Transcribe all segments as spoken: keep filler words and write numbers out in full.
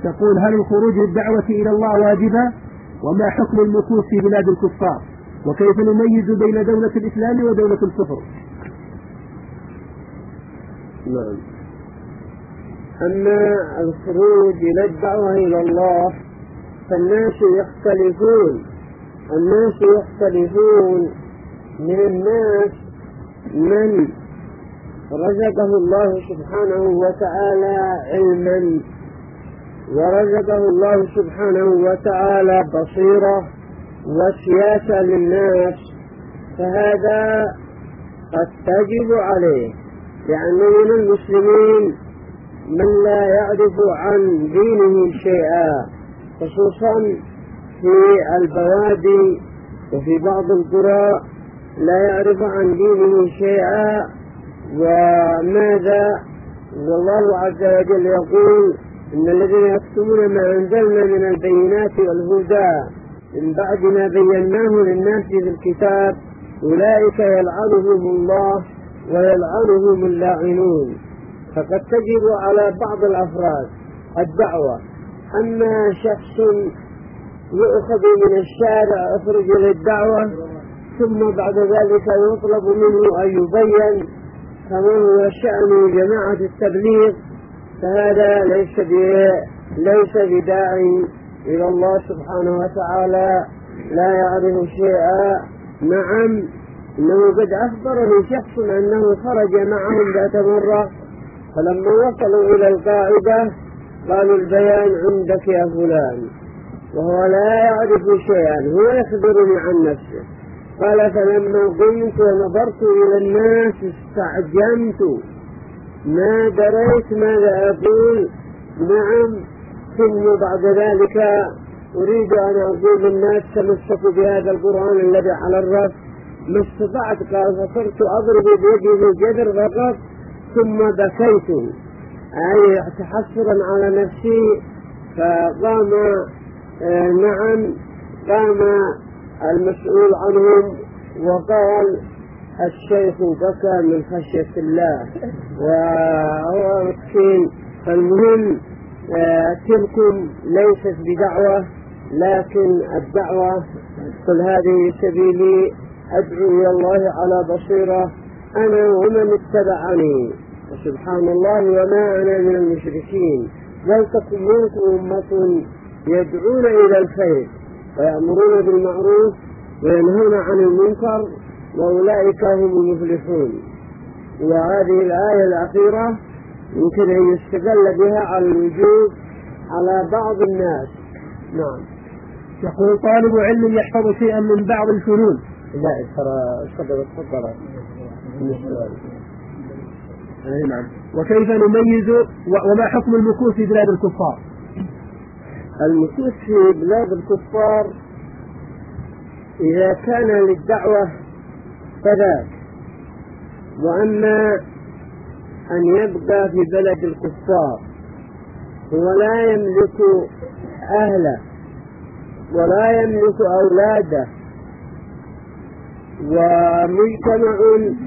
تقول: هل الخروج للدعوة إلى الله واجبة؟ وما حكم المكوث في بلاد الكفار؟ وكيف نميز بين دولة الإسلام ودولة الكفر؟ نعم. أما الخروج إلى الدعوة إلى الله فالناس يختلفون الناس يختلفون من الناس من رزقه الله سبحانه وتعالى علما، ورزقه الله سبحانه وتعالى بصيرة وسياسة للناس، فهذا قد تجب عليه، لأنه من المسلمين من لا يعرف عن دينه شيئا، خصوصا في البوادي وفي بعض القرى لا يعرف عن دينه شيئا. وماذا؟ والله عز وجل يقول: إن الذين يكتمون ما أنزلنا من البينات والهدى من بعد ما بيناه للناس في الكتاب أولئك يلعنهم الله ويلعنهم اللاعنون. فقد تجب على بعض الأفراد الدعوة. أما شخص يؤخذ من الشارع أخرج للدعوة ثم بعد ذلك يطلب منه أن يبين كما هو شأن جماعة التبليغ، فهذا ليس ليس بداعي إلى الله سبحانه وتعالى، لا يعرف شيئا. نعم، إنه قد أخبرني شخص أنه خرج معهم ذات مرة، فلما وصلوا إلى القاعدة قالوا: البيان عندك يا فلان، وهو لا يعرف شيئا، هو يخبرني عن نفسه. قال: فلما قمت ونظرت إلى الناس استعجمت، ما دريت ماذا أقول. نعم. ثم بعد ذلك أريد أن أقول للناس: تمسكوا بهذا القرآن الذي على الرأس، ما استطعت. قال: فصرت أضرب بيدي في الجدر فقط، ثم بكيت، أي تحسرا على نفسي. فقام آه نعم قام المسؤول عنهم وقال: الشيخ بكى من خشية الله وهو مسكين. فالمهم آه تلكم ليست بدعوة، لكن الدعوة قل هذه سبيلي أدعو إلى الله على بصيرة أنا ومن اتبعني، وسبحان الله وما أنا من المشركين. ولتكن منكم أمة يدعون إلى الخير ويأمرون بالمعروف وينهون عن المنكر وأولئك هم المفلحون. وهذه الآية الأخيرة يمكن أن يستدل بها على الوجوب على بعض الناس. نعم. يقول: طالب علم يحفظ شيئا من بعض الفنون. لا ترى تفضل تفضل. نعم. وكيف نميز وما حكم المكوث في بلاد الكفار؟ المكوث في بلاد الكفار إذا كان للدعوة فذاك، وأما أن يبقى في بلد الكفار هو لا يملك أهله ولا يملك أولاده، ومجتمع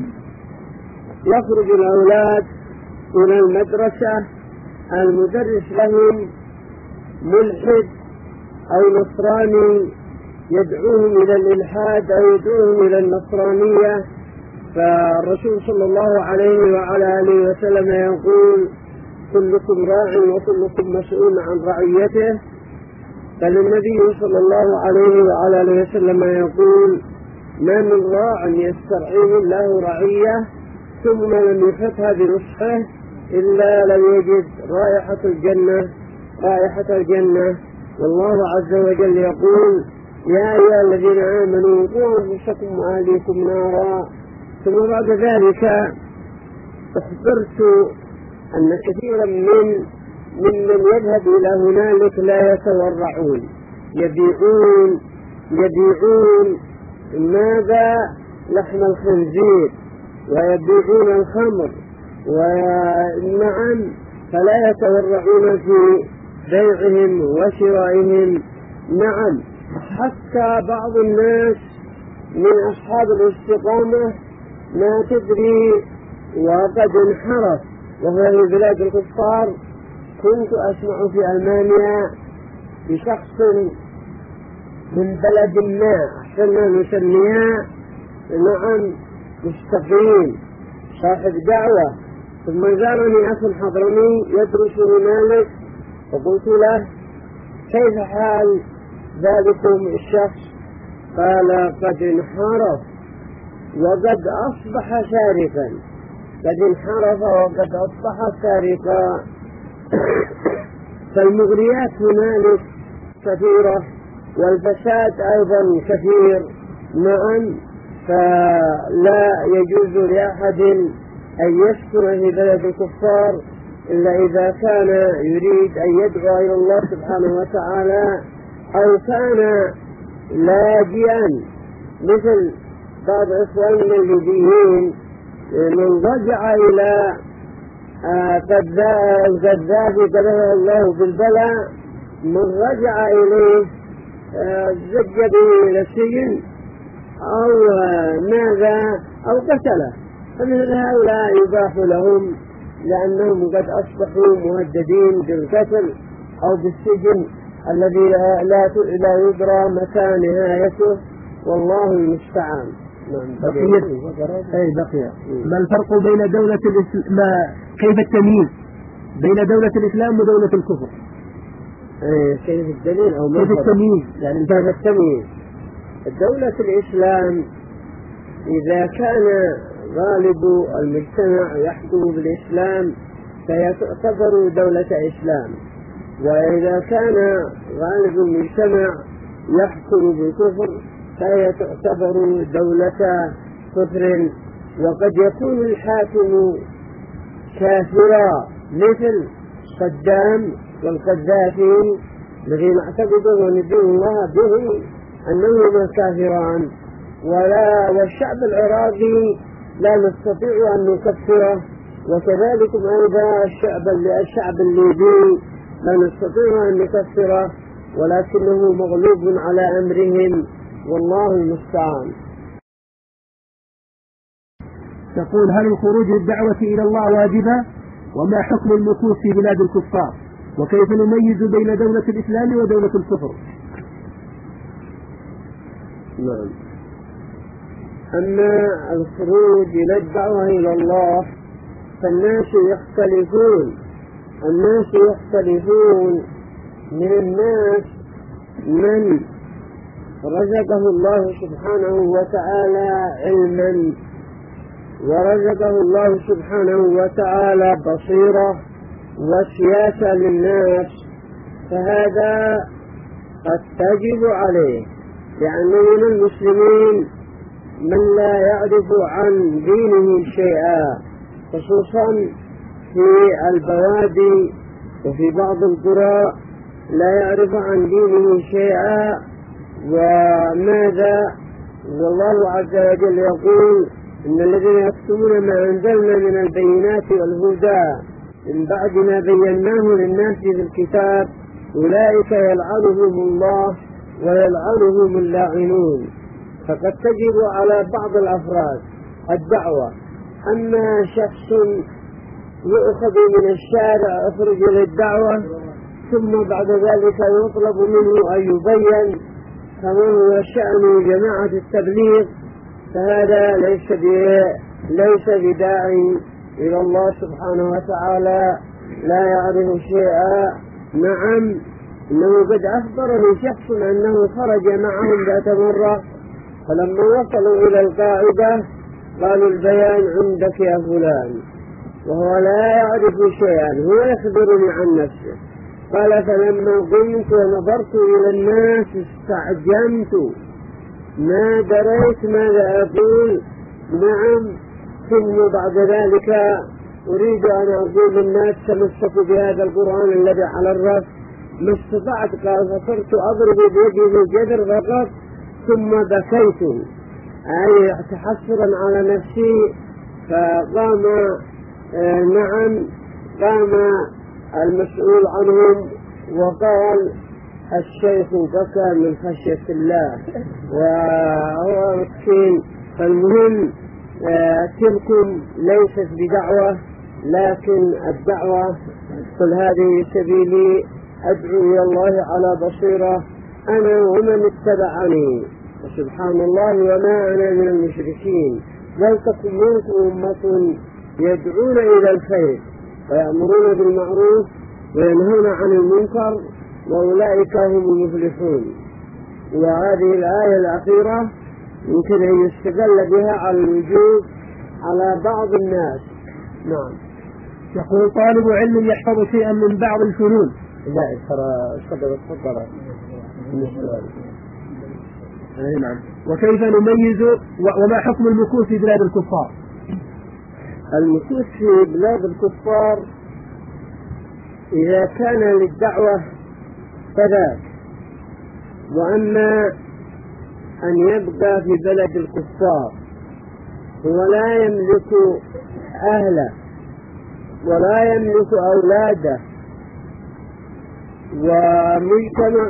يخرج الأولاد إلى المدرسة، المدرس لهم ملحد أو نصراني يدعوهم إلى الإلحاد أو يدعوهم إلى النصرانية. فالرسول صلى الله عليه وعلى آله وسلم يقول: كلكم راع وكلكم مسؤول عن رعيته. بل النبي صلى الله عليه وعلى آله وسلم يقول: ما من راع يسترعيه الله رعية ثم لم يفتها بنصحه إلا لم يجد رائحة الجنة رائحة الجنة. والله عز وجل يقول: يا أيها الذين آمنوا قوا أنفسكم وأهليكم نارا. ثم بعد ذلك أخبرت أن كثيرا من ممن يذهب إلى هنالك لا يتورعون، يبيعون يبيعون ماذا؟ لحم الخنزير، ويبيعون الخمر، ونعم فلا يتورعون في بيعهم وشرائهم. نعم، حتى بعض الناس من أصحاب الاستقامة ما تدري وقد انحرف وهو في بلاد الكفار كنت أسمع في ألمانيا بشخص من بلد ما أحسننا نسميها نعم مستقيم صاحب دعوة، ثم زارني أخ حضرمي يدرس هنالك، فقلت له كيف حال ذلكم الشخص؟ قال قد انحرف وقد أصبح سارقا، قد انحرف وقد أصبح سارقا. فالمغريات هنالك كثيرة والفساد أيضا كثير. نعم، فلا يجوز لأحد أن يسكن في بلد الكفار إلا إذا كان يريد أن يدعو إلى الله سبحانه وتعالى أو كان لاجئا، مثل بعض إخواننا الليبيين من رجع إلى الغذافي قبله الله بالبلاء، من رجع إليه زج به إلى السجن أو ماذا أو قتله، فمثل هؤلاء يباح لهم لأنهم قد أصبحوا مهددين بالقتل أو بالسجن الذي لا لا يدرى متى نهايته، والله المستعان. بقيت أي بقي. ما الفرق بين دولة الإسلام، ما كيف التمييز بين دولة الإسلام ودولة الكفر؟ إيه كيف الدليل أو كيف التمييز؟ يعني كيف التمييز؟ دولة الإسلام إذا كان غالب المجتمع يحكم بالإسلام فهي تعتبر دولة إسلام، وإذا كان غالب المجتمع يحكم بالكفر فهي تعتبر دولة كفر. وقد يكون الحاكم كافرا مثل صدام والقذافي الذين اعتقدوا وندين الله به أنهما كافران، ولا والشعب العراقي لا نستطيع أن نكفره، وكذلك أيضا الشعب الشعب الليبي لا نستطيع أن نكفره، ولكنه مغلوب على أمرهم، والله المستعان. تقول هل الخروج للدعوة إلى الله واجبة؟ وما حكم المكوث في بلاد الكفار؟ وكيف نميز بين دولة الإسلام ودولة الكفر؟ نعم. أما الخروج إلى الدعوة إلى الله فالناس يختلفون، الناس يختلفون من الناس من رزقه الله سبحانه وتعالى علما، ورزقه الله سبحانه وتعالى بصيرة وسياسة للناس، فهذا قد تجب عليه، لأن من المسلمين من لا يعرف عن دينه شيئا، خصوصا في البوادي وفي بعض القرى لا يعرف عن دينه شيئا. وماذا؟ والله عز وجل يقول إن الذين يكتمون ما أنزلنا من البينات والهدى من بعد ما بيناه للناس في الكتاب أولئك يلعنهم الله ويلعنهم اللاعنون. فقد تجب على بعض الأفراد الدعوة. أما شخص يؤخذ من الشارع أخرج للدعوة ثم بعد ذلك يطلب منه أن يبين كما هو شأن جماعة التبليغ، فهذا ليس ليس بداعي إلى الله سبحانه وتعالى، لا يعرف شيئا. نعم، إنه قد أخبرني شخص أنه خرج معهم ذات مرة، فلما وصلوا إلى القاعدة قالوا البيان عندك يا فلان، وهو لا يعرف شيئا، هو يخبرني عن نفسه. قال فلما قمت ونظرت إلى الناس استعجمت، ما دريت ماذا أقول. نعم، ثم بعد ذلك أريد أن أقول للناس تمسكوا بهذا القرآن الذي على الرأس، ما استطعت. قال فصرت أضرب بيدي الجدر فقط، ثم بكيت أي تحسرا على نفسي. فقام آه نعم قام المسؤول عنهم وقال الشيخ بكى من خشية الله وهو مسكين. فالمهم آه تلكم ليست بدعوة، لكن الدعوة قل هذه سبيلي أدعو إلى الله على بصيرة أنا ومن اتبعني وسبحان الله وما أنا من المشركين ولتكن منكم أمة يدعون إلى الخير ويأمرون بالمعروف وينهون عن المنكر وأولئك هم المفلحون. وهذه الآية الأخيرة يمكن أن يستدل بها على الوجوب على بعض الناس. نعم. يقول طالب علم يحفظ شيئا من بعض الفنون. لا ترى تفضل تفضل. نعم. وكيف نميز وما حكم المكوث في بلاد الكفار؟ المكوث في بلاد الكفار إذا كان للدعوة فذاك، وأما أن يبقى في بلد الكفار هو لا يملك أهله ولا يملك أولاده ومجتمع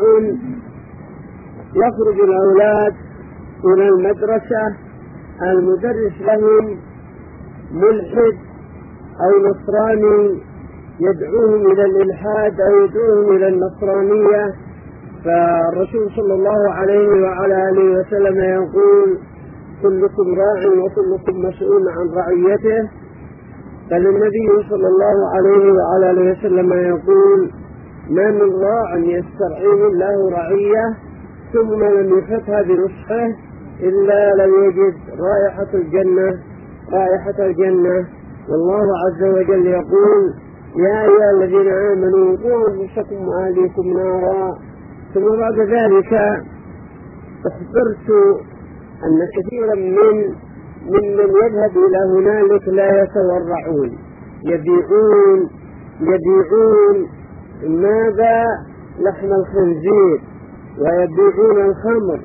يخرج الأولاد إلى المدرسة المدرس لهم ملحد أو نصراني يدعوهم إلى الإلحاد أو يدعوهم إلى النصرانية، فالرسول صلى الله عليه وعلى آله وسلم يقول كلكم راع وكلكم مسؤول عن رعيته. فالنبي صلى الله عليه وعلى آله وسلم يقول ما من راع يسترعيه الله رعية ثم لم يحطها بنصحه إلا لم يجد رائحة الجنة رائحة الجنة. والله عز وجل يقول يا أيها الذين آمنوا قوا أنفسكم وأهليكم نارا. ثم بعد ذلك أخبرت أن كثيرا من ممن يذهب إلى هنالك لا يتورعون، يبيعون يبيعون ماذا؟ لحم الخنزير، ويبيعون الخمر،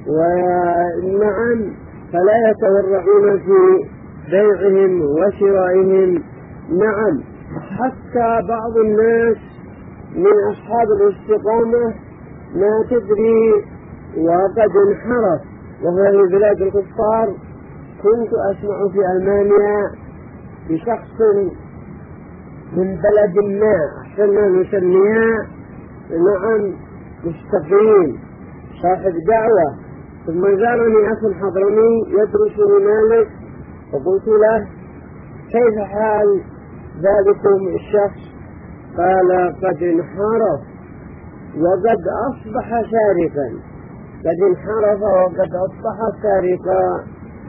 ونعم فلا يتورعون في بيعهم وشرائهم. نعم، حتى بعض الناس من أصحاب الاستقامة ما تدري وقد انحرف وهو في بلاد الكفار. كنت أسمع في ألمانيا بشخص من بلد ما أحسن نسميها نعم مستقيم صاحب دعوة، ثم زارني أخ حضرمي يدرس هنالك، فقلت له كيف حال ذلكم الشخص؟ قال قد انحرف وقد أصبح سارقا، قد انحرف وقد أصبح سارقا.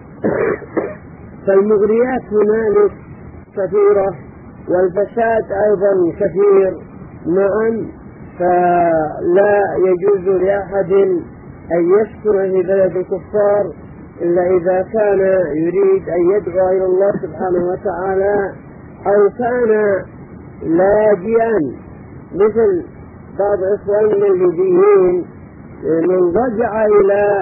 فالمغريات هنالك كثيرة والفساد أيضا كثير. نعم، فلا يجوز لأحد أن يسكن في بلد الكفار إلا إذا كان يريد أن يدعو إلى الله سبحانه وتعالى أو كان لاجئا مثل بعض إخواننا الليبيين من رجع إلى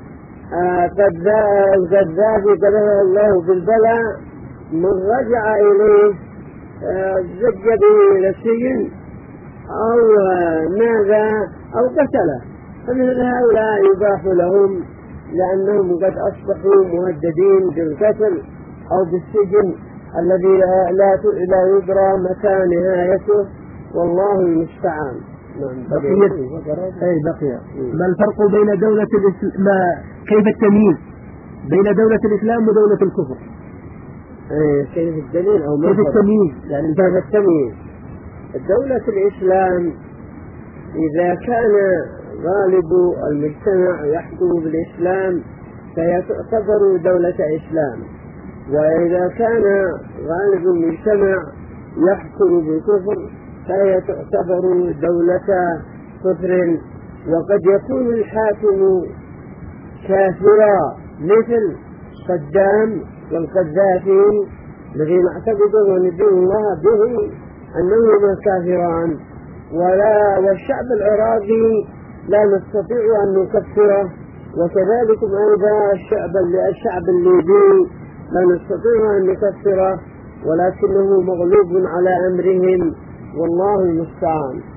الغذافي قبله الله بالبلاء، من رجع إليه زج به إلى السجن أو ماذا أو قتله، فمثل هؤلاء يباح لهم لأنهم قد أصبحوا مهددين بالقتل أو بالسجن الذي لا لا يدرى متى نهايته، والله المستعان. بقيت أي بقي. ما الفرق بين دولة الإسلام ما كيف التمييز بين دولة الإسلام ودولة الكفر؟ أي كيف الدليل أو كيف التمييز؟ يعني كيف التمييز؟ دولة الإسلام إذا كان غالب المجتمع يحكم بالإسلام فهي تعتبر دولة إسلام، وإذا كان غالب المجتمع يحكم بالكفر فهي تعتبر دولة كفر. وقد يكون الحاكم كافرا مثل صدام والقذافي الذين اعتقدوا وندين الله به أنهما كافران، ولا والشعب العراقي لا نستطيع أن نكفره، وكذلك أيضا الشعب الشعب الليبي لا نستطيع أن نكفره، ولكنه مغلوب على أمرهم والله المستعان.